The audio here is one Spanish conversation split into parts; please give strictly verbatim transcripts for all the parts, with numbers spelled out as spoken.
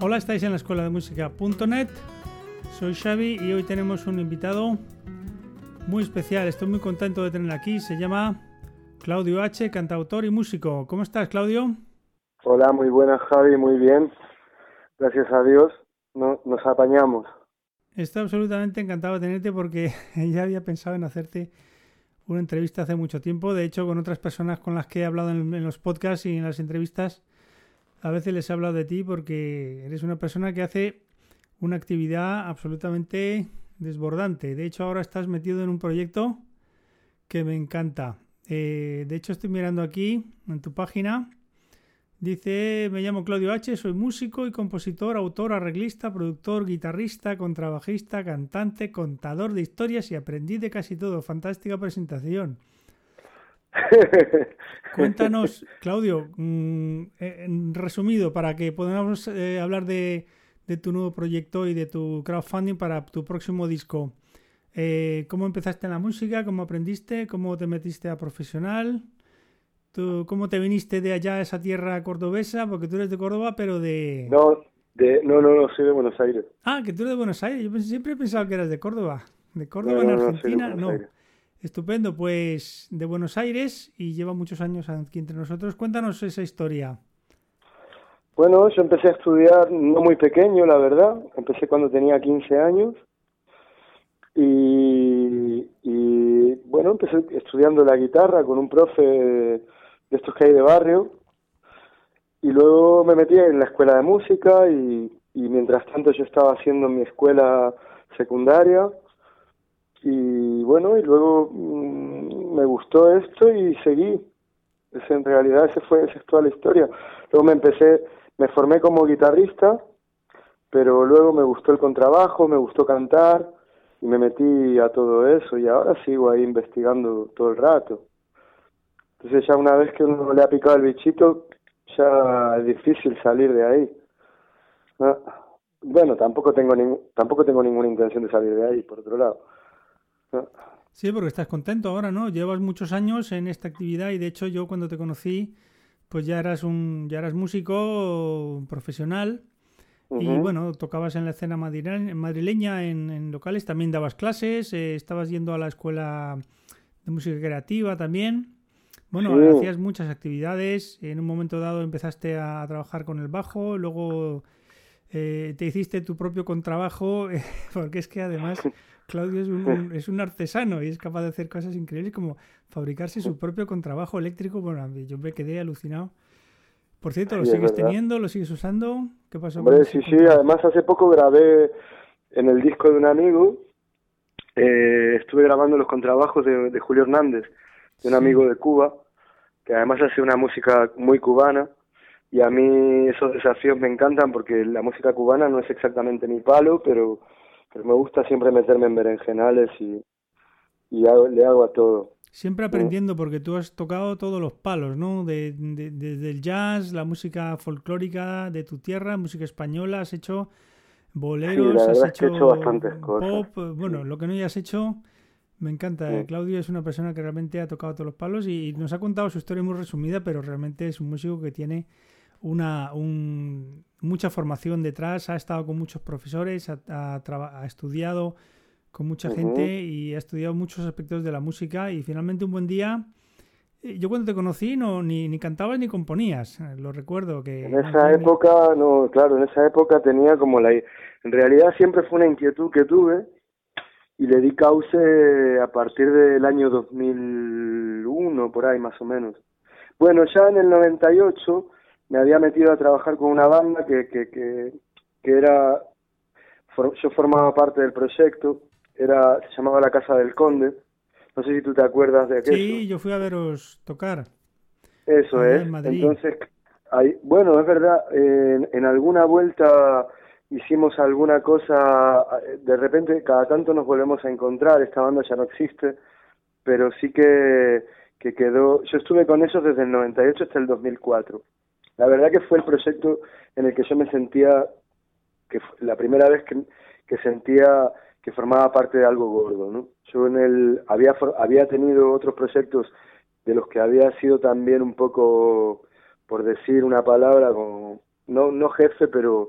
Hola, estáis en la escuela de música punto net. Soy Xavi y hoy tenemos un invitado muy especial. Estoy muy contento de tener aquí. Se llama Claudio H., cantautor y músico. ¿Cómo estás, Claudio? Hola, muy buenas, Javi, muy bien. Gracias a Dios no, nos apañamos. Estoy absolutamente encantado de tenerte porque ya había pensado en hacerte una entrevista hace mucho tiempo. De hecho, con otras personas con las que he hablado en, en los podcasts y en las entrevistas, a veces les he hablado de ti porque eres una persona que hace una actividad absolutamente desbordante. De hecho, ahora estás metido en un proyecto que me encanta. Eh, de hecho, estoy mirando aquí en tu página. Dice, me llamo Claudio H., soy músico y compositor, autor, arreglista, productor, guitarrista, contrabajista, cantante, contador de historias y aprendiz de casi todo. Fantástica presentación. Cuéntanos, Claudio, mmm, en resumido, para que podamos eh, hablar de, de tu nuevo proyecto y de tu crowdfunding para tu próximo disco. Eh, ¿Cómo empezaste en la música? ¿Cómo aprendiste? ¿Cómo te metiste a profesional? ¿Tú, ¿Cómo te viniste de allá a esa tierra cordobesa? Porque tú eres de Córdoba, pero de... No, de, no, no, no, soy de Buenos Aires. Ah, que tú eres de Buenos Aires. Yo pensé, siempre he pensado que eras de Córdoba. ¿De No, Córdoba en no, no, soy de Argentina? Buenos No. Aires. Estupendo, pues de Buenos Aires y lleva muchos años aquí entre nosotros. Cuéntanos esa historia. Bueno, yo empecé a estudiar no muy pequeño, la verdad. Empecé cuando tenía quince años. Y, y bueno, empecé estudiando la guitarra con un profe de estos que hay de barrio. Y luego me metí en la escuela de música y, y mientras tanto yo estaba haciendo mi escuela secundaria. Y bueno, y luego mmm, me gustó esto y seguí. Es, en realidad ese fue, esa es toda la historia. Luego me empecé, me formé como guitarrista, pero luego me gustó el contrabajo, me gustó cantar y me metí a todo eso y ahora sigo ahí investigando todo el rato. Entonces ya una vez que uno le ha picado el bichito, ya es difícil salir de ahí. ¿No? Bueno, tampoco tengo ni, tampoco tengo ninguna intención de salir de ahí, por otro lado. ¿No? Sí, porque estás contento ahora, ¿no? Llevas muchos años en esta actividad y de hecho yo cuando te conocí, pues ya eras un, ya eras músico profesional y Uh-huh. bueno, tocabas en la escena madrileña, madrileña en, en locales, también dabas clases, eh, estabas yendo a la escuela de música creativa también. Bueno, Sí. hacías muchas actividades, en un momento dado empezaste a, a trabajar con el bajo, luego eh, te hiciste tu propio contrabajo, eh, porque es que además Claudio es un, un, es un artesano y es capaz de hacer cosas increíbles como fabricarse su propio contrabajo eléctrico. Bueno, yo me quedé alucinado. Por cierto, ¿lo Sí, es sigues verdad. teniendo? ¿Lo sigues usando? ¿Qué pasó con Hombre, ese sí, sí, contrabajo? además hace poco grabé en el disco de un amigo, eh, estuve grabando los contrabajos de, de Julio Hernández, de un Sí. amigo de Cuba, que además hace una música muy cubana, y a mí esos desafíos me encantan porque la música cubana no es exactamente mi palo, pero, pero me gusta siempre meterme en berenjenales y, y hago, le hago a todo. Siempre ¿Mm? aprendiendo porque tú has tocado todos los palos, ¿no? De, de, desde el jazz, la música folclórica de tu tierra, música española, has hecho Sí, la boleros, has verdad es que he hecho hecho bastantes cosas. pop, bueno, Sí. lo que no hayas hecho, me encanta. Mm. Claudio es una persona que realmente ha tocado todos los palos y, y nos ha contado su historia muy resumida, pero realmente es un músico que tiene una un, mucha formación detrás, ha estado con muchos profesores, ha, ha, ha estudiado con mucha Uh-huh. gente y ha estudiado muchos aspectos de la música y finalmente un buen día, yo cuando te conocí no ni, ni cantabas ni componías, lo recuerdo En que no esa hacías ni... época, no, claro, en esa época tenía como la... En realidad siempre fue una inquietud que tuve y le di cauce a partir del año dos mil uno, por ahí más o menos. Bueno, ya en el noventa y ocho me había metido a trabajar con una banda que, que, que, que era... For, yo formaba parte del proyecto, era se llamaba La Casa del Conde. No sé si tú te acuerdas de aquello. Sí, yo fui a veros tocar Eso allá es. en Madrid. Entonces, hay, bueno, es verdad, eh, en, en alguna vuelta hicimos alguna cosa, eh, de repente cada tanto nos volvemos a encontrar, esta banda ya no existe, pero sí que, que quedó, yo estuve con ellos desde el noventa y ocho hasta el dos mil cuatro. La verdad que fue el proyecto en el que yo me sentía, que fue la primera vez que, que sentía que formaba parte de algo gordo, ¿no? Yo en el, había, había tenido otros proyectos de los que había sido también un poco, por decir una palabra, como, no, no jefe, pero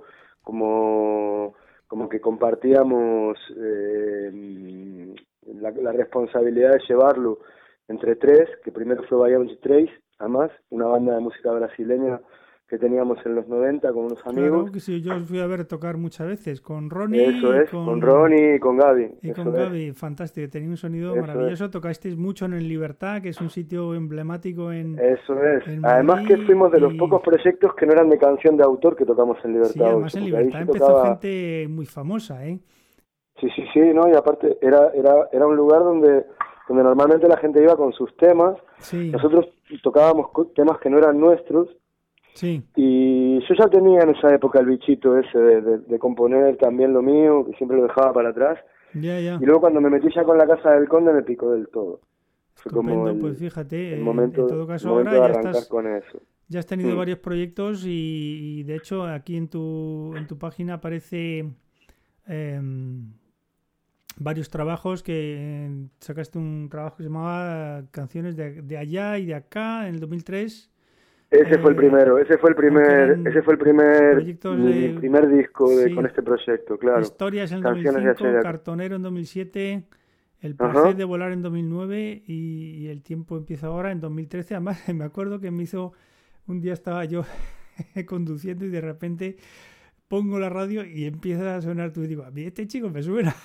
como, como que compartíamos eh, la, la responsabilidad de llevarlo entre tres, que primero fue Baião Três, además, una banda de música brasileña que teníamos en los noventa con unos amigos. Claro que sí, yo os fui a ver tocar muchas veces con Ronnie. Eso es, con, con Ronnie y con Gaby. Y eso con es. Gaby, fantástico, tenía un sonido Eso maravilloso. Es. Tocasteis mucho en el Libertad, que es un sitio emblemático en Eso es. en Además Madrid, que fuimos de los y... pocos proyectos que no eran de canción de autor que tocamos en Libertad. Sí, además ocho, en Libertad empezó tocaba... gente muy famosa, ¿eh? Sí, sí, sí, ¿no? Y aparte era era era un lugar donde donde normalmente la gente iba con sus temas. Sí. Nosotros tocábamos temas que no eran nuestros. Sí. Y yo ya tenía en esa época el bichito ese de, de, de componer también lo mío, que siempre lo dejaba para atrás. Ya, ya. Y luego cuando me metí ya con la Casa del Conde me picó del todo. Fue Estupendo, como el, pues fíjate, el momento, en todo caso el momento ahora de ya arrancar estás, con eso. Ya has tenido mm. varios proyectos y, y de hecho aquí en tu en tu página aparece eh, varios trabajos que eh, sacaste un trabajo que se llamaba Canciones de, de allá y de acá en el dos mil tres. Ese eh, fue el primero, ese fue el primer, ese fue el primer, mi de, primer disco de, sí, con este proyecto, claro. Historias en el Canciones dos mil cinco, de Cartonero en dos mil siete, El placer Ajá. de volar en dos mil nueve y, y El tiempo empieza ahora en dos mil trece. Además me acuerdo que me hizo, un día estaba yo conduciendo y de repente pongo la radio y empieza a sonar tú y digo, a mí este chico me suena.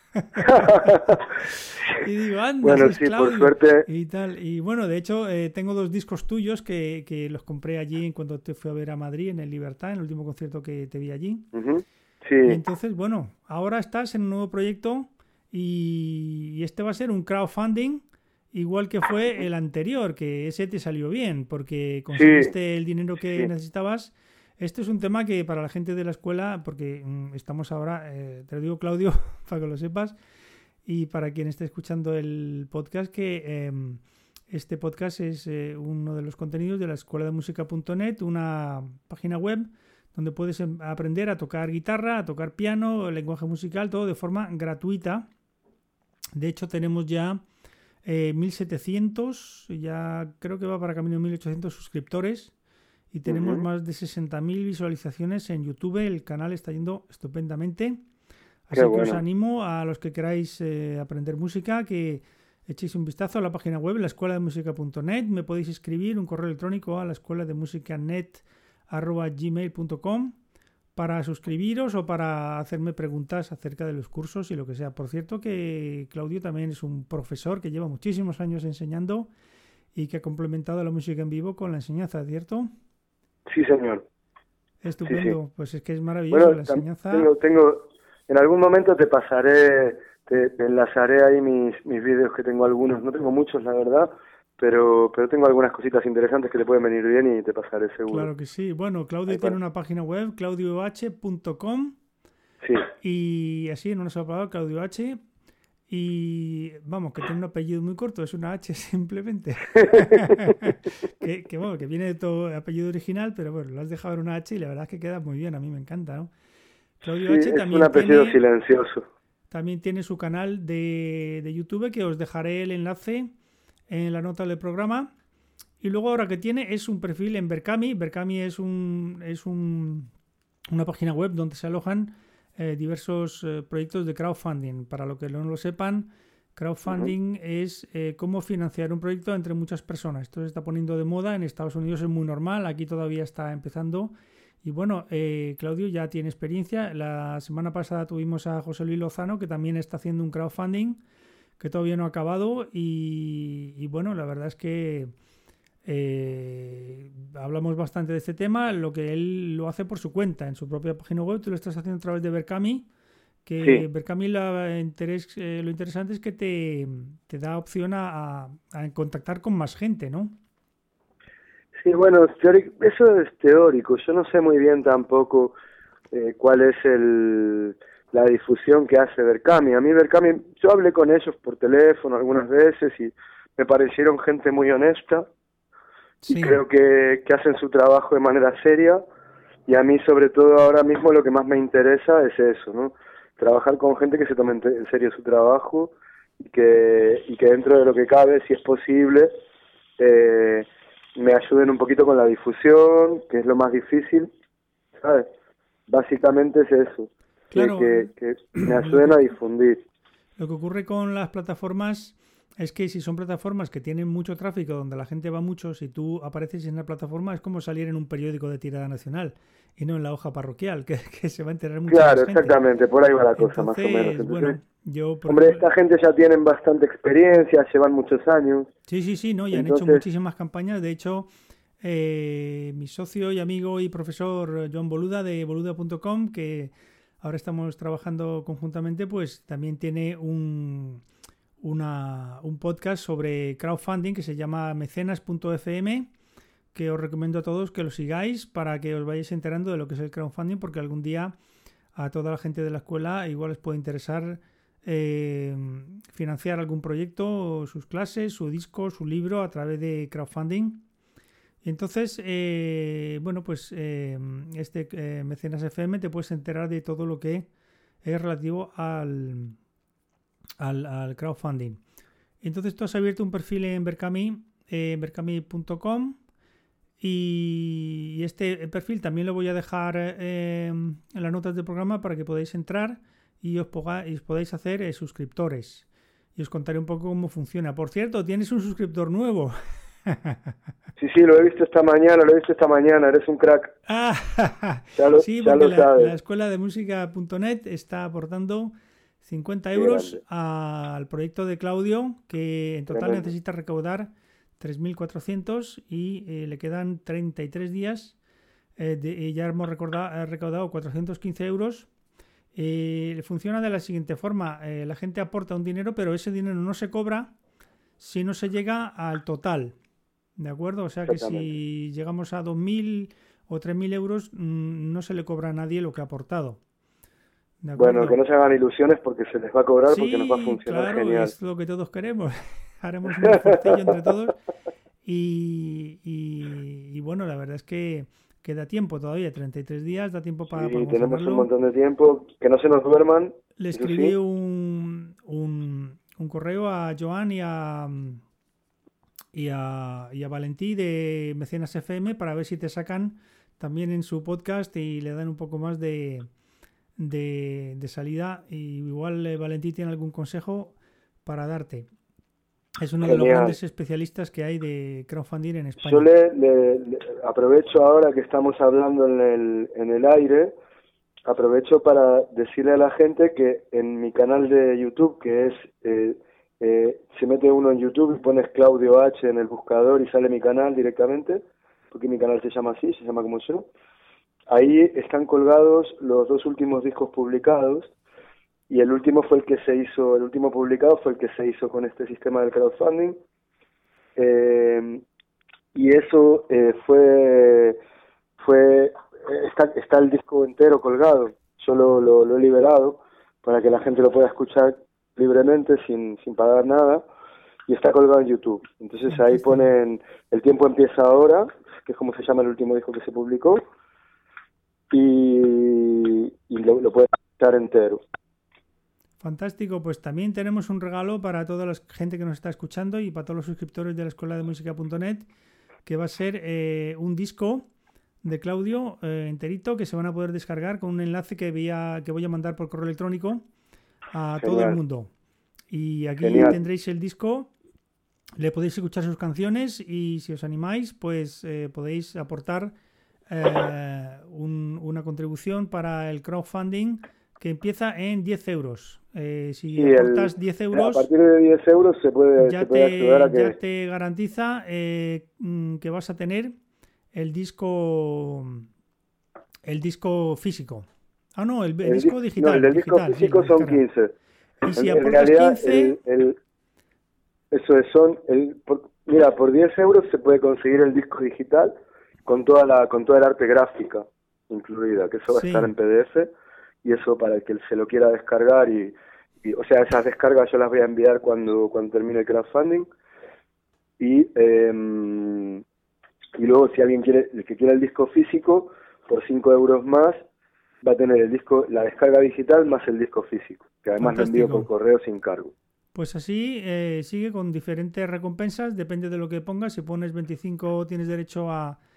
Y digo, anda, bueno, es sí, Claudio, por suerte. Y tal. Y bueno, de hecho, eh, tengo dos discos tuyos que, que los compré allí cuando te fui a ver a Madrid, en el Libertad, en el último concierto que te vi allí. Uh-huh. Sí. Y entonces, bueno, ahora estás en un nuevo proyecto y, y este va a ser un crowdfunding, igual que fue el anterior, que ese te salió bien, porque conseguiste sí. el dinero que sí. necesitabas. Este es un tema que para la gente de la escuela, porque mm, estamos ahora, eh, te lo digo, Claudio, para que lo sepas, y para quien esté escuchando el podcast, que eh, este podcast es eh, uno de los contenidos de la escuela de música punto net, una página web donde puedes aprender a tocar guitarra, a tocar piano, lenguaje musical, todo de forma gratuita. De hecho, tenemos ya eh, mil setecientos, ya creo que va para camino mil ochocientos suscriptores. Y tenemos uh-huh. más de sesenta mil visualizaciones en YouTube. El canal está yendo estupendamente. Así Qué que bueno. os animo a los que queráis eh, aprender música que echéis un vistazo a la página web, la escuela de música punto net. Me podéis escribir un correo electrónico a la escuela de música net arroba gmail punto com para suscribiros o para hacerme preguntas acerca de los cursos y lo que sea. Por cierto que Claudio también es un profesor que lleva muchísimos años enseñando y que ha complementado la música en vivo con la enseñanza, ¿cierto? Sí, señor. Estupendo, sí, sí. Pues es que es maravilloso bueno, la enseñanza. Tengo, tengo, en algún momento te pasaré, te, te enlazaré ahí mis, mis vídeos, que tengo algunos, no tengo muchos la verdad, pero pero tengo algunas cositas interesantes que te pueden venir bien y te pasaré seguro. Claro que sí. Bueno, Claudio ahí tiene para... una página web, claudio h punto com. Sí. Y así, en una sola palabra, Claudio H. Y vamos, que tiene un apellido muy corto, es una H simplemente. que, que bueno, que viene de tu apellido original, pero bueno, lo has dejado en una H y la verdad es que queda muy bien, a mí me encanta, ¿no? Claudio sí, H es también un apellido tiene, silencioso. También tiene su canal de, de YouTube, que os dejaré el enlace en la nota del programa. Y luego ahora que tiene es un perfil en Berkami. Berkami es un es un, una página web donde se alojan Eh, diversos eh, proyectos de crowdfunding. Para los que no lo sepan, crowdfunding uh-huh. es eh, cómo financiar un proyecto entre muchas personas. Esto se está poniendo de moda, en Estados Unidos es muy normal, aquí todavía está empezando. Y bueno, eh, Claudio ya tiene experiencia. La semana pasada tuvimos a José Luis Lozano, que también está haciendo un crowdfunding, que todavía no ha acabado. Y, y bueno, la verdad es que Eh, hablamos bastante de este tema, lo que él lo hace por su cuenta, en su propia página web. Tú lo estás haciendo a través de Berkami, que sí. Berkami la interés, eh, lo interesante es que te, te da opción a, a contactar con más gente, ¿no? Sí, bueno, eso es teórico. Yo no sé muy bien tampoco eh, cuál es el, la difusión que hace Berkami. A mí Berkami, yo hablé con ellos por teléfono algunas veces y me parecieron gente muy honesta. Sí. Y creo que, que hacen su trabajo de manera seria, y a mí sobre todo ahora mismo lo que más me interesa es eso, ¿no? Trabajar con gente que se tome en serio su trabajo y que, y que dentro de lo que cabe, si es posible, eh, me ayuden un poquito con la difusión, que es lo más difícil, ¿sabes? básicamente es eso, Claro. que, que, que me ayuden a difundir. Lo que ocurre con las plataformas es que si son plataformas que tienen mucho tráfico, donde la gente va mucho, si tú apareces en la plataforma es como salir en un periódico de tirada nacional y no en la hoja parroquial, que, que se va a enterar mucha Claro, más gente. exactamente, por ahí va la cosa, Entonces, más o menos. Entonces, bueno, yo... Por hombre, ejemplo, esta gente ya tienen bastante experiencia, llevan muchos años. Sí, sí, sí, no, y han Entonces, hecho muchísimas campañas. De hecho, eh, mi socio y amigo y profesor Joan Boluda de boluda punto com, que ahora estamos trabajando conjuntamente, pues también tiene un, una, un podcast sobre crowdfunding que se llama mecenas punto f m, que os recomiendo a todos que lo sigáis para que os vayáis enterando de lo que es el crowdfunding, porque algún día a toda la gente de la escuela igual les puede interesar eh, financiar algún proyecto, sus clases, su disco, su libro a través de crowdfunding. Y entonces, eh, bueno, pues eh, este eh, Mecenas F M te puedes enterar de todo lo que es relativo al, al, al crowdfunding. Entonces tú has abierto un perfil en Berkami, eh, berkami punto com, y este perfil también lo voy a dejar eh, en las notas del programa para que podáis entrar y os, poga, y os podáis hacer eh, suscriptores. Y os contaré un poco cómo funciona. Por cierto, tienes un suscriptor nuevo. Sí, sí, lo he visto esta mañana, lo he visto esta mañana, eres un crack. Ah, ya lo, sí, ya porque lo la, sabes. la escuela de música punto net está aportando cincuenta euros al proyecto de Claudio, que en total Tremendo. Necesita recaudar tres mil cuatrocientos y eh, le quedan treinta y tres días. Eh, de, y ya hemos recordado, recaudado cuatrocientos quince euros. Eh, funciona de la siguiente forma: eh, la gente aporta un dinero, pero ese dinero no se cobra si no se llega al total. ¿De acuerdo? O sea que si llegamos a dos mil o tres mil euros, mmm, no se le cobra a nadie lo que ha aportado. Bueno, que no se hagan ilusiones porque se les va a cobrar, sí, porque nos va a funcionar claro, genial. Es lo que todos queremos. Haremos un esfuerzo entre todos. Y, y, y bueno, la verdad es que queda tiempo todavía, treinta y tres días, da tiempo para Sí, tenemos un montón de tiempo, que no se nos duerman. Le escribí sí. un, un, un correo a Joan y a... Y a, y a Valentí de Mecenas F M para ver si te sacan también en su podcast y le dan un poco más de, de, de salida. Y igual eh, Valentí tiene algún consejo para darte. Es uno Genial. de los grandes especialistas que hay de crowdfunding en España. Yo le, le, le aprovecho ahora que estamos hablando en el, en el aire, aprovecho para decirle a la gente que en mi canal de YouTube, que es... Eh, Eh, se mete uno en YouTube y pones Claudio H en el buscador y sale mi canal directamente, porque mi canal se llama así, se llama como yo. Ahí están colgados los dos últimos discos publicados y el último fue el que se hizo, el último publicado fue el que se hizo con este sistema del crowdfunding. Eh, y eso eh, fue, fue está, está el disco entero colgado, yo lo, lo, lo he liberado para que la gente lo pueda escuchar libremente, sin, sin pagar nada, y está colgado en YouTube. Entonces ahí ponen El tiempo empieza ahora, que es como se llama el último disco que se publicó, y, y lo, lo pueden escuchar entero. Fantástico, pues también tenemos un regalo para toda la gente que nos está escuchando y para todos los suscriptores de la escuela de música punto net, que va a ser eh, un disco de Claudio eh, enterito, que se van a poder descargar con un enlace que voy a, que voy a mandar por correo electrónico a Genial. todo el mundo. Y aquí Genial. tendréis el disco, le podéis escuchar sus canciones y si os animáis, pues eh, podéis aportar eh, un, una contribución para el crowdfunding que empieza en diez euros. Eh, si sí, aportas el, diez euros, a partir de diez euros se puede, ya, se puede te, ayudar a que... ya te garantiza eh, que vas a tener el disco el disco físico. Ah, no, el, el, el disco digital. No, el del digital, disco físico sí, son quince. Y si en, aportas en realidad, quince... El, el, eso es, son... El, por, mira, por diez euros se puede conseguir el disco digital con toda la con toda el arte gráfica incluida, que eso va sí. a estar en P D F, y eso para el que se lo quiera descargar, y, y o sea, esas descargas yo las voy a enviar cuando, cuando termine el crowdfunding, y, eh, y luego si alguien quiere, el que quiera el disco físico, por cinco euros más, va a tener el disco, la descarga digital más el disco físico, que además Fantástico. Lo envío por correo sin cargo. Pues así eh, sigue con diferentes recompensas, depende de lo que pongas. Si pones veinticinco tienes derecho a,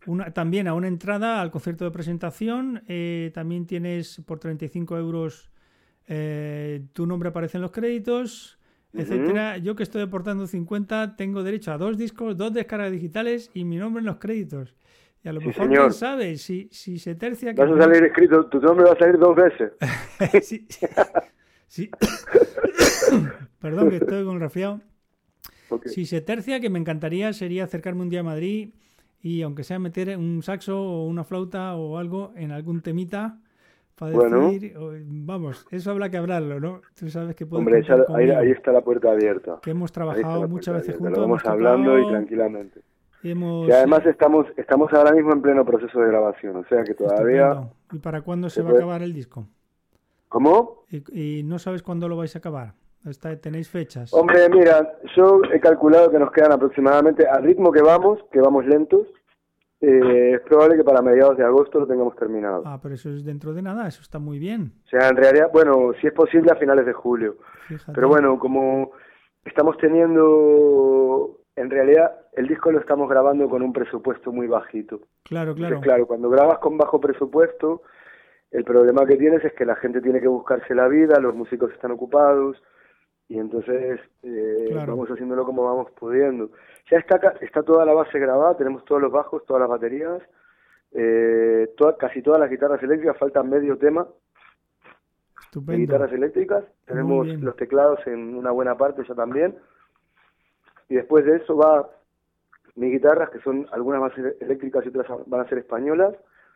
una, también a una entrada al concierto de presentación. Eh, también tienes por treinta y cinco euros eh, tu nombre aparece en los créditos, Ujú. etcétera. Yo que estoy aportando cincuenta tengo derecho a dos discos, dos descargas digitales y mi nombre en los créditos. Y a lo Sí, mejor, señor. quién sabe, si, si se tercia... Que Vas a salir escrito, tu nombre va a salir dos veces. sí, sí, sí. Perdón, que estoy con el resfriado. Okay. Si se tercia, que me encantaría, sería acercarme un día a Madrid y aunque sea meter un saxo o una flauta o algo en algún temita para decir, bueno, vamos, eso habrá que hablarlo, ¿no? Tú sabes que puedes hombre, contar ya, conmigo, ahí, ahí está la puerta abierta. que hemos trabajado muchas veces abierta. juntos, Lo vamos hemos hablando tocado, y tranquilamente. Hemos, y además estamos estamos ahora mismo en pleno proceso de grabación, o sea que todavía... Estupendo. ¿Y para cuándo se, se va puede... a acabar el disco? ¿Cómo? ¿Y, y no sabes cuándo lo vais a acabar? Está, ¿tenéis fechas? Hombre, mira, yo he calculado que nos quedan aproximadamente, al ritmo que vamos, que vamos lentos, eh, es probable que para mediados de agosto lo tengamos terminado. Ah, pero eso es dentro de nada, eso está muy bien. O sea, en realidad, bueno, si es posible a finales de julio. Fíjate. Pero bueno, como estamos teniendo, en realidad, el disco lo estamos grabando con un presupuesto muy bajito. Claro, claro. Entonces, claro, cuando grabas con bajo presupuesto, el problema que tienes es que la gente tiene que buscarse la vida, los músicos están ocupados, y entonces eh, claro. vamos haciéndolo como vamos pudiendo. Ya está está toda la base grabada, tenemos todos los bajos, todas las baterías, eh, toda, casi todas las guitarras eléctricas, faltan medio tema. Estupendo. De guitarras eléctricas, tenemos los teclados en una buena parte ya también, y después de eso va mis guitarras, que son algunas más eléctricas y otras van a ser españolas,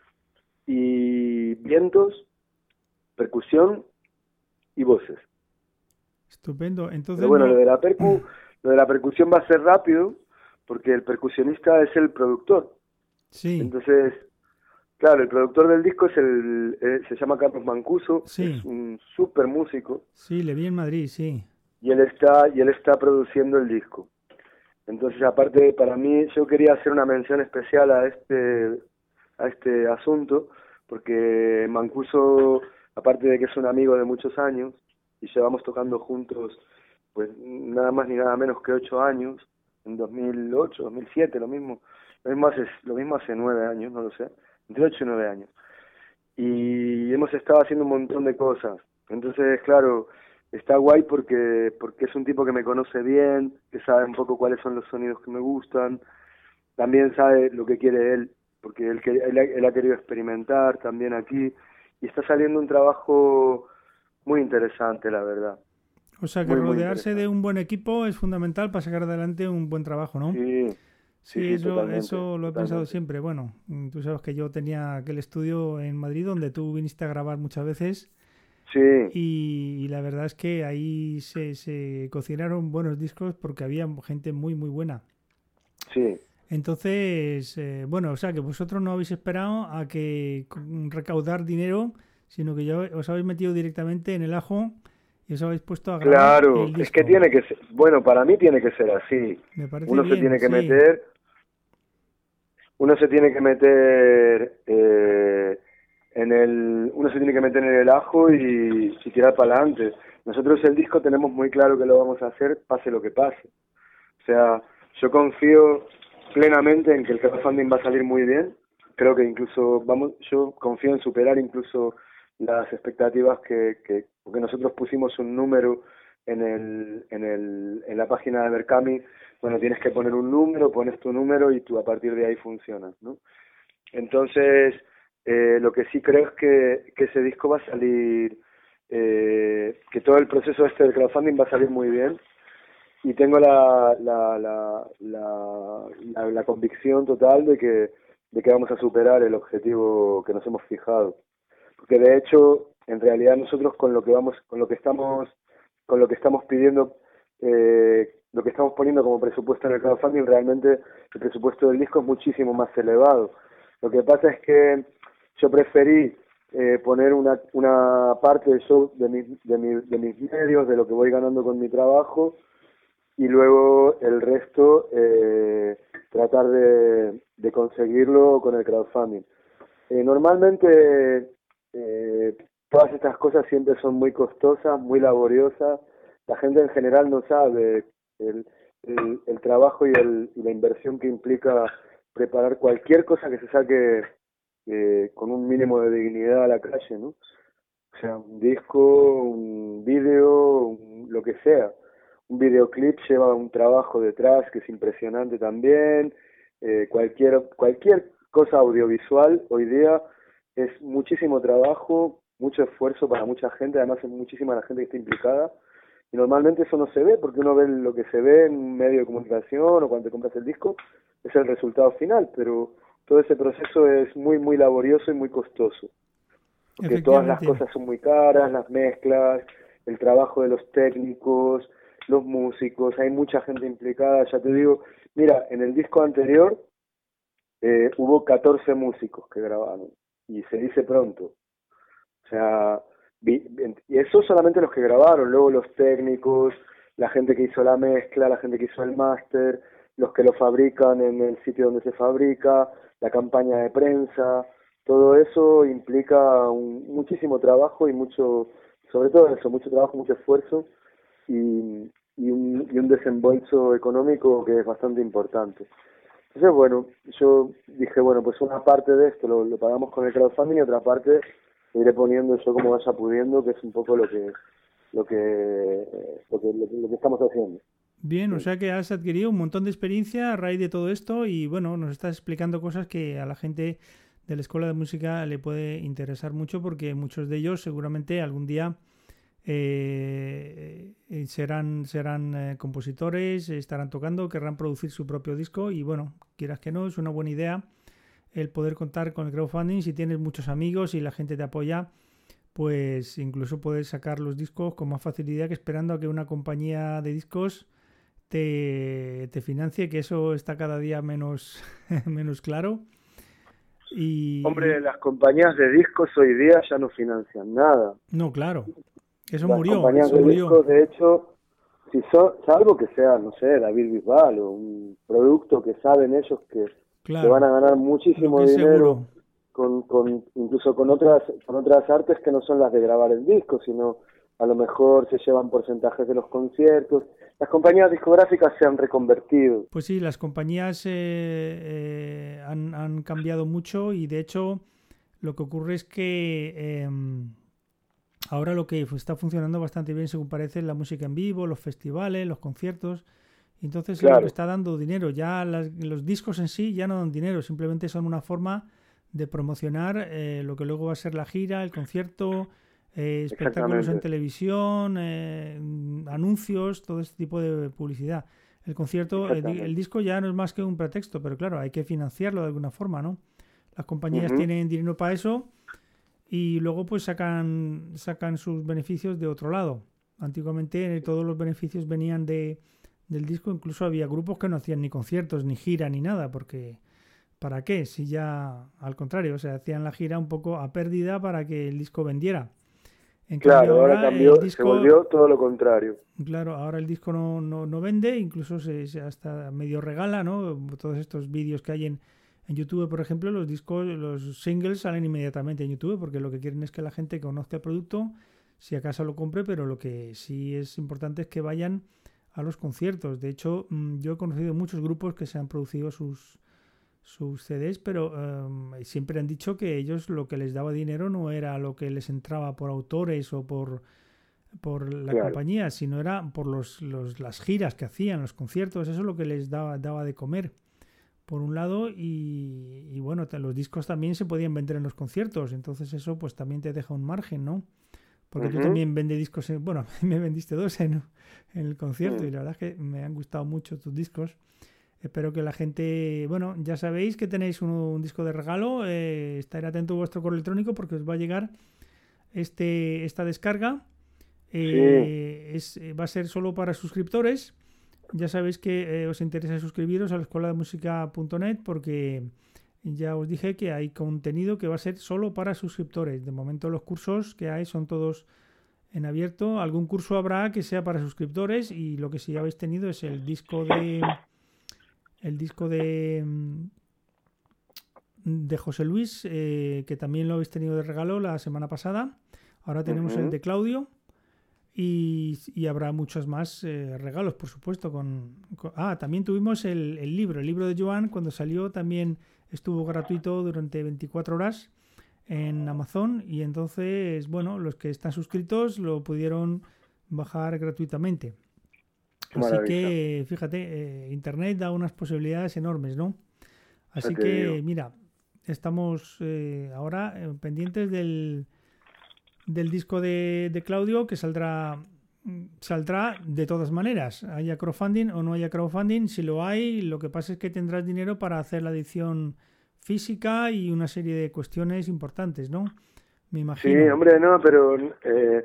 y vientos, percusión y voces. Estupendo. Entonces, pero bueno, no... lo de la percu, lo de la percusión va a ser rápido, porque el percusionista es el productor. Sí. Entonces, claro, el productor del disco es el, eh, se llama Carlos Mancuso, sí. es un súper músico. Sí, le vi en Madrid, sí. Y él está, y él está produciendo el disco. Entonces, aparte, para mí, yo quería hacer una mención especial a este, a este asunto, porque Mancuso, aparte de que es un amigo de muchos años, y llevamos tocando juntos, pues nada más ni nada menos que ocho años, en dos mil ocho, dos mil siete, lo mismo, lo mismo hace, lo mismo hace nueve años, no lo sé, entre ocho y nueve años. Y hemos estado haciendo un montón de cosas. Entonces, claro, está guay porque porque es un tipo que me conoce bien, que sabe un poco cuáles son los sonidos que me gustan, también sabe lo que quiere él, porque él, él, él ha querido experimentar también aquí, y está saliendo un trabajo muy interesante, la verdad. O sea que muy, rodearse muy de un buen equipo es fundamental para sacar adelante un buen trabajo, ¿no? Sí, sí, sí, sí eso, totalmente, eso lo he totalmente. pensado siempre. Bueno, tú sabes que yo tenía aquel estudio en Madrid donde tú viniste a grabar muchas veces. Sí. Y, y la verdad es que ahí se, se cocinaron buenos discos porque había gente muy, muy buena. Sí. Entonces, eh, bueno, o sea que vosotros no habéis esperado a que recaudar dinero, sino que ya os habéis metido directamente en el ajo y os habéis puesto a grabar. Claro, el disco. Es que tiene que ser, bueno, para mí tiene que ser así. Me parece uno bien, se tiene que sí. meter, uno se tiene que meter eh, en el, uno se tiene que meter en el ajo y, y tirar para adelante. Nosotros el disco tenemos muy claro que lo vamos a hacer, pase lo que pase. O sea, yo confío plenamente en que el crowdfunding va a salir muy bien. Creo que incluso vamos, yo confío en superar incluso las expectativas que, que porque nosotros pusimos un número en el en el en la página de Berkami. Bueno, tienes que poner un número, pones tu número y tú a partir de ahí funcionas, ¿no? Entonces, eh, lo que sí creo es que, que ese disco va a salir, eh, que todo el proceso este del crowdfunding va a salir muy bien. Y tengo la la, la, la, la, la convicción total de que, de que vamos a superar el objetivo que nos hemos fijado. Porque de hecho, en realidad nosotros con lo que vamos, con lo que estamos, con lo que estamos pidiendo, eh, lo que estamos poniendo como presupuesto en el crowdfunding, realmente el presupuesto del disco es muchísimo más elevado. Lo que pasa es que yo preferí eh, poner una una parte de, show de, mi, de, mi, de mis medios, de lo que voy ganando con mi trabajo, y luego el resto eh, tratar de, de conseguirlo con el crowdfunding. Eh, normalmente eh, todas estas cosas siempre son muy costosas, muy laboriosas. La gente en general no sabe el, el, el trabajo y, el, y la inversión que implica preparar cualquier cosa que se saque eh, con un mínimo de dignidad a la calle, ¿no? O sea, un disco, un vídeo, un- lo que sea. Un videoclip lleva un trabajo detrás que es impresionante también. Eh, cualquier, cualquier cosa audiovisual hoy día es muchísimo trabajo, mucho esfuerzo para mucha gente, además es muchísima la gente que está implicada. Y normalmente eso no se ve, porque uno ve lo que se ve en un medio de comunicación o cuando te compras el disco, es el resultado final, pero todo ese proceso es muy, muy laborioso y muy costoso, porque todas las Efectivamente. cosas son muy caras, las mezclas, el trabajo de los técnicos, los músicos, hay mucha gente implicada, ya te digo, mira, en el disco anterior eh, hubo catorce músicos que grabaron, y se dice pronto, o sea, vi, y eso solamente los que grabaron, luego los técnicos, la gente que hizo la mezcla, la gente que hizo el máster, los que lo fabrican en el sitio donde se fabrica, la campaña de prensa, todo eso implica un, muchísimo trabajo y mucho, sobre todo eso, mucho trabajo, mucho esfuerzo y, y, un, y un desembolso económico que es bastante importante. Entonces, bueno, yo dije, bueno, pues una parte de esto lo, lo pagamos con el crowdfunding y otra parte lo iré poniendo yo como vaya pudiendo, que es un poco lo que lo que lo que, lo que, lo que estamos haciendo. Bien, o Sí. sea que has adquirido un montón de experiencia a raíz de todo esto y bueno, nos estás explicando cosas que a la gente de la escuela de música le puede interesar mucho porque muchos de ellos seguramente algún día eh, eh, serán, serán eh, compositores, estarán tocando, querrán producir su propio disco y bueno, quieras que no, es una buena idea el poder contar con el crowdfunding. Si tienes muchos amigos y la gente te apoya, pues incluso puedes sacar los discos con más facilidad que esperando a que una compañía de discos te, te financie, que eso está cada día menos, menos claro. Y, Hombre, y- las compañías de discos hoy día ya no financian nada. no, claro, eso Las murió, compañías eso de murió, discos, de hecho, si son, salvo que sea, no sé, David Bisbal o un producto que saben ellos que, que van claro, a ganar lo que muchísimo es dinero seguro. con, con incluso con otras con otras artes que no son las de grabar el disco, sino a lo mejor se llevan porcentajes de los conciertos. Las compañías discográficas se han reconvertido. Pues sí, las compañías eh, eh, han, han cambiado mucho y de hecho lo que ocurre es que em, ahora lo que está funcionando bastante bien, según parece, es la música en vivo, los festivales, los conciertos. Entonces es lo que Claro, está dando dinero. Ya las- los discos en sí ya no dan dinero, simplemente son una forma de promocionar eh, lo que luego va a ser la gira, el concierto, eh, espectáculos en exactamente, televisión, eh, anuncios, todo este tipo de publicidad. El concierto, el, el exactamente. disco ya no es más que un pretexto, pero claro, hay que financiarlo de alguna forma, ¿no? Las compañías Ujú, tienen dinero para eso y luego pues sacan, sacan sus beneficios de otro lado. Antiguamente eh, todos los beneficios venían de, del disco, incluso había grupos que no hacían ni conciertos, ni gira, ni nada, porque ¿para qué? Si ya al contrario, o sea, hacían la gira un poco a pérdida para que el disco vendiera. En cambio claro, ahora ahora el cambió, se disco, volvió todo lo contrario. claro, ahora el disco no, no, no vende, incluso se, se hasta medio regala, ¿no? Todos estos vídeos que hay en, en YouTube, por ejemplo, los discos, los singles salen inmediatamente en YouTube porque lo que quieren es que la gente conozca el producto, si acaso lo compre, pero lo que sí es importante es que vayan a los conciertos. De hecho, mm, yo he conocido muchos grupos que se han producido sus, sus C Ds, pero um, siempre han dicho que ellos lo que les daba dinero no era lo que les entraba por autores o por por la Claro, compañía, sino era por los, los, las giras que hacían, los conciertos, eso es lo que les daba, daba de comer, por un lado, y, y bueno, los discos también se podían vender en los conciertos, entonces eso pues también te deja un margen, ¿no? Porque tú ujú, también vendes discos, en, bueno, me vendiste dos en, en el concierto mm. y la verdad es que me han gustado mucho tus discos. Espero que la gente, bueno, ya sabéis que tenéis un, un disco de regalo, eh, estar atento a vuestro correo electrónico porque os va a llegar este, esta descarga. Sí, Eh, es, eh, va a ser solo para suscriptores. Ya sabéis que eh, os interesa suscribiros a la escuela de música punto net porque ya os dije que hay contenido que va a ser solo para suscriptores. De momento los cursos que hay son todos en abierto. Algún curso habrá que sea para suscriptores y lo que sí habéis tenido es el disco de el disco de de José Luis, eh, que también lo habéis tenido de regalo la semana pasada. Ahora tenemos el ujú, de Claudio. Y, y habrá muchos más eh, regalos, por supuesto. Con, con... Ah, también tuvimos el, el libro. El libro de Joan, cuando salió, también estuvo gratuito durante veinticuatro horas en Amazon. Y entonces, bueno, los que están suscritos lo pudieron bajar gratuitamente. Qué Así maravilla. que, fíjate, eh, Internet da unas posibilidades enormes, ¿no? Así Ya te que, digo. mira, estamos eh, ahora eh, pendientes del del disco de, de Claudio, que saldrá saldrá de todas maneras, haya crowdfunding o no haya crowdfunding. Si lo hay, lo que pasa es que tendrás dinero para hacer la edición física y una serie de cuestiones importantes, ¿no? Me Sí, imagino. hombre, no, pero eh,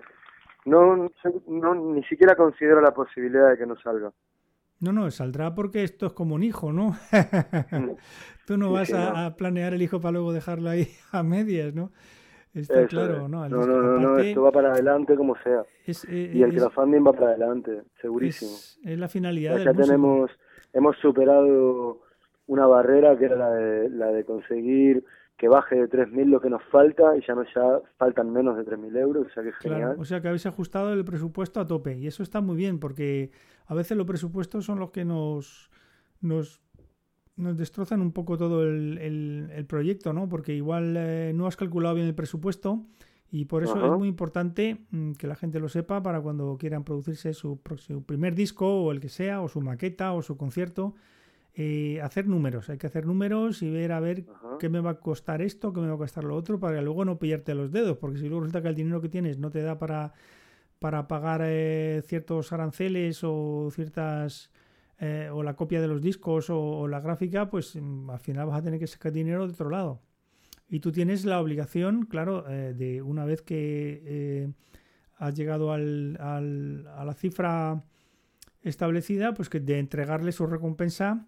no, no, ni siquiera considero la posibilidad de que no salga. No, no, saldrá porque esto es como un hijo, ¿no? Mm. Tú no Sí, vas sí, no. a, a planear el hijo para luego dejarlo ahí a medias, ¿no? Está Eso es. claro, ¿no? El No, disco. no, no, no, esto Aparte, va para adelante como sea. es, Y el eh, es, crowdfunding va para adelante, segurísimo. es, es la finalidad Ya, del ya músico. tenemos, hemos superado una barrera que era la de, la de conseguir que baje de tres mil lo que nos falta, y ya no ya faltan menos de tres mil euros, o sea que es Claro, genial. o sea que habéis ajustado el presupuesto a tope y eso está muy bien porque a veces los presupuestos son los que nos, nos, nos destrozan un poco todo el, el- el proyecto, ¿no? Porque igual eh, no has calculado bien el presupuesto y por eso es Ajá, muy importante mm, que la gente lo sepa para cuando quieran producirse su, próximo- primer disco o el que sea, o su maqueta o su concierto, eh, hacer números. Hay que hacer números y ver a ver ajá. qué me va a costar esto, qué me va a costar lo otro, para luego no pillarte los dedos, porque si luego resulta que el dinero que tienes no te da para, para pagar eh, ciertos aranceles o ciertas eh, o la copia de los discos o, o la gráfica, pues mm, al final vas a tener que sacar dinero de otro lado. Y tú tienes la obligación, claro, eh, de una vez que eh, has llegado al, al, a la cifra establecida, pues que de entregarle su recompensa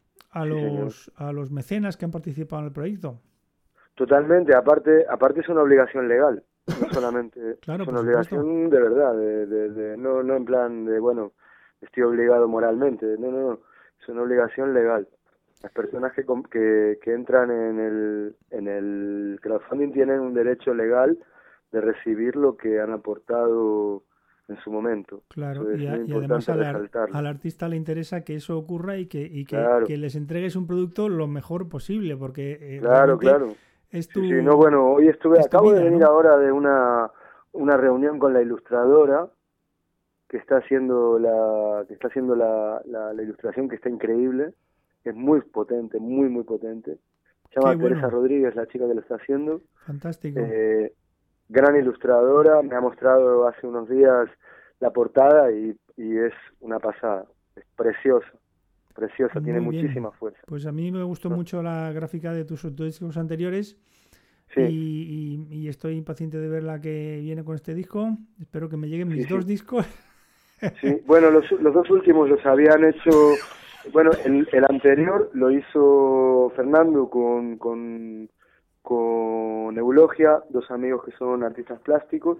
a Sí, señor. los, a los mecenas que han participado en el proyecto. Totalmente, aparte, aparte es una obligación legal, no solamente, Claro, es por una supuesto. obligación de verdad, de, de, de- no, no en plan de, bueno, estoy obligado moralmente, no, no, no, es una obligación legal. Las personas que, com- que, que entran en el, en el crowdfunding tienen un derecho legal de recibir lo que han aportado en su momento. Claro, Eso es y, a- muy y además importante al, ar- resaltarlo. al artista le interesa que eso ocurra y que, y que, Claro, que les entregues un producto lo mejor posible, porque eh, claro, realmente claro. es Sí, sí, no, tu, bueno, hoy estuve, es tu acabo de vida, venir ¿no? ahora de una, una reunión con la ilustradora que está haciendo la, que está haciendo la, la, la ilustración, que está increíble, es muy potente, muy, muy potente. Se Qué llama Teresa bueno, Rodríguez, la chica que lo está haciendo. fantástico. Eh, Gran ilustradora, me ha mostrado hace unos días la portada y, y es una pasada, es preciosa, preciosa, tiene Muy bien. muchísima fuerza. Pues a mí me gustó Ah, mucho la gráfica de tus dos discos anteriores sí, y, y- y estoy impaciente de ver la que viene con este disco. Espero que me lleguen sí, mis sí. dos discos. Sí, bueno, los, los dos últimos los habían hecho, bueno, el, el anterior lo hizo Fernando con, con, con Eulogia, dos amigos que son artistas plásticos,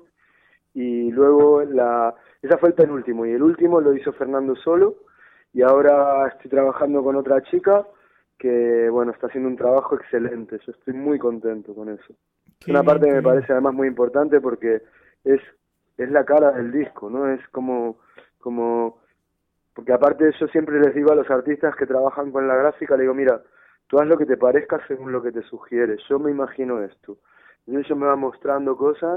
y luego la, esa fue el penúltimo, y el último lo hizo Fernando solo, y ahora estoy trabajando con otra chica que, bueno, está haciendo un trabajo excelente, yo estoy muy contento con eso. Es Qué una bien, parte que qué me bien. parece además muy importante porque es es la cara del disco, ¿no? Es como, como, porque aparte yo siempre les digo a los artistas que trabajan con la gráfica, le digo, mira, tú haz lo que te parezca según lo que te sugiere, yo me imagino esto. Y ellos me van mostrando cosas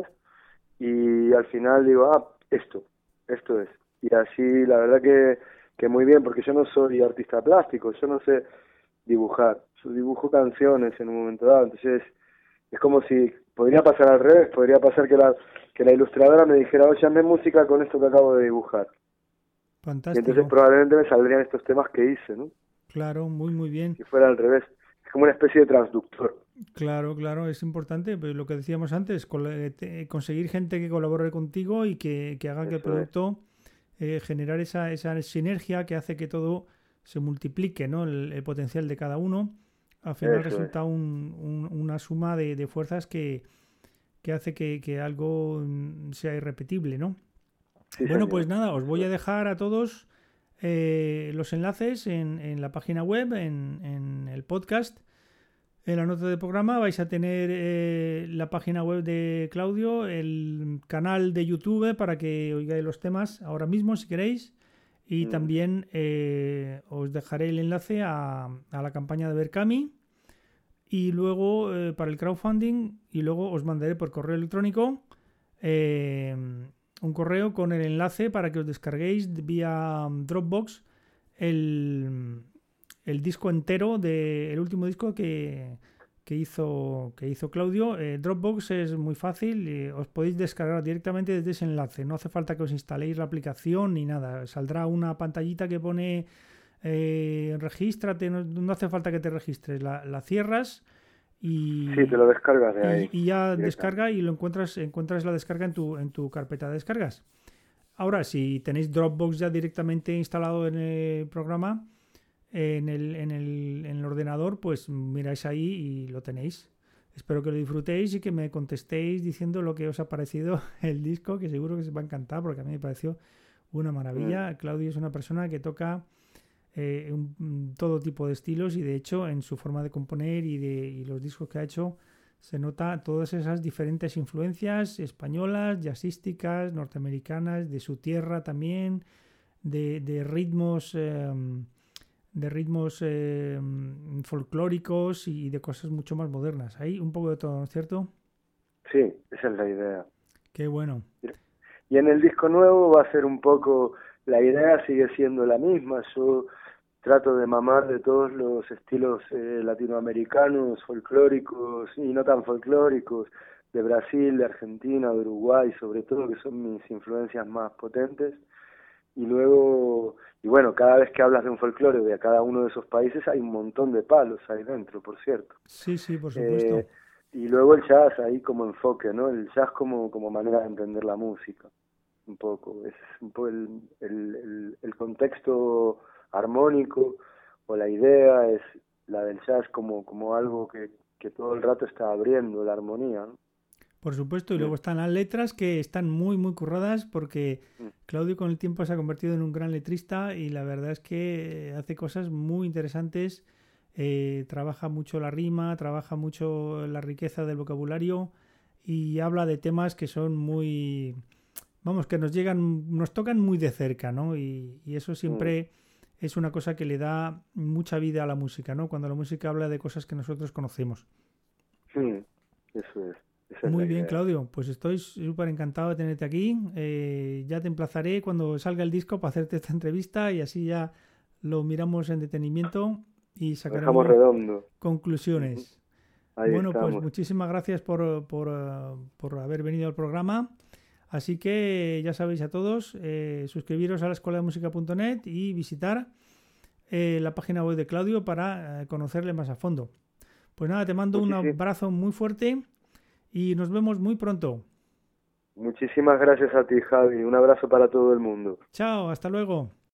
y al final digo, ah, esto, esto es. Y así, la verdad que, que muy bien, porque yo no soy artista plástico, yo no sé dibujar, yo dibujo canciones en un momento dado, entonces es como si podría pasar al revés, podría pasar que la que la ilustradora me dijera, oye, hazme música con esto que acabo de dibujar. Y entonces Fantástico. probablemente me saldrían estos temas que hice, ¿no? Claro, muy, muy bien. Si fuera al revés. Es como una especie de transductor. Claro, claro, es importante, pues lo que decíamos antes, col- eh, te- conseguir gente que colabore contigo y que, que haga que el Eso es, producto eh, generar esa, esa sinergia que hace que todo se multiplique, ¿no? El, el potencial de cada uno. Al final eso es. resulta un- un- una suma de, de fuerzas que, que hace que, que algo mm, sea irrepetible, ¿no? Sí, Bueno, pues señor. nada, os Eso voy a es. dejar a todos eh, los enlaces en, en la página web, en, en el podcast. En la nota del programa vais a tener eh, la página web de Claudio, el canal de YouTube para que oigáis los temas ahora mismo si queréis. Y mm. también eh, os dejaré el enlace a, a la campaña de Berkami. Y luego eh, para el crowdfunding. Y luego os mandaré por correo electrónico eh, un correo con el enlace para que os descarguéis vía Dropbox el, el disco entero de el último disco que, que hizo que hizo Claudio. eh, Dropbox es muy fácil, eh, os podéis descargar directamente desde ese enlace, no hace falta que os instaléis la aplicación ni nada, saldrá una pantallita que pone eh, regístrate, no, no hace falta que te registres, la, la cierras y, sí, te lo descargas de ahí. Y, y ya descarga y lo encuentras, encuentras la descarga en tu, en tu carpeta de descargas. Ahora, si tenéis Dropbox ya directamente instalado en el programa, en el, en el, en el ordenador, pues miráis ahí y lo tenéis. Espero que lo disfrutéis y que me contestéis diciendo lo que os ha parecido el disco, que seguro que os va a encantar porque a mí me pareció una maravilla. Mm. Claudio es una persona que toca Eh, un, todo tipo de estilos y de hecho en su forma de componer y, de, y los discos que ha hecho se nota todas esas diferentes influencias españolas, jazzísticas, norteamericanas, de su tierra también, de, de ritmos eh, de ritmos eh, folclóricos y de cosas mucho más modernas. Hay un poco de todo, ¿no es cierto? Sí, esa es la idea. Qué bueno. Y en el disco nuevo va a ser un poco, la idea sigue siendo la misma. Yo trato de mamar de todos los estilos eh, latinoamericanos, folclóricos y no tan folclóricos, de Brasil, de Argentina, de Uruguay, sobre todo, que son mis influencias más potentes. Y luego, y bueno, cada vez que hablas de un folclore de cada uno de esos países hay un montón de palos ahí dentro, por cierto. Sí, sí, por supuesto. Eh, y luego el jazz ahí como enfoque, ¿no? El jazz como, como manera de entender la música, un poco. Es un poco el, el, el, el contexto armónico o la idea es la del jazz como, como algo que, que todo el rato está abriendo la armonía, ¿no? Por supuesto, y luego están las letras que están muy muy curradas porque Claudio con el tiempo se ha convertido en un gran letrista y la verdad es que hace cosas muy interesantes, eh, trabaja mucho la rima, trabaja mucho la riqueza del vocabulario y habla de temas que son muy, vamos, que nos llegan, nos tocan muy de cerca, ¿no? Y, y eso siempre mm. es una cosa que le da mucha vida a la música, ¿no? Cuando la música habla de cosas que nosotros conocemos. Sí, eso es. Muy bien, Claudio, pues estoy súper encantado de tenerte aquí. Eh, ya te emplazaré cuando salga el disco para hacerte esta entrevista y así ya lo miramos en detenimiento y sacaremos conclusiones. Ahí bueno, estamos. Pues muchísimas gracias por, por, por haber venido al programa. Así que ya sabéis a todos, eh, suscribiros a la escuela de música punto net y visitar eh, la página web de Claudio para eh, conocerle más a fondo. Pues nada, te mando un abrazo muy fuerte y nos vemos muy pronto. Muchísimas gracias a ti, Javi. Un abrazo para todo el mundo. Chao, hasta luego.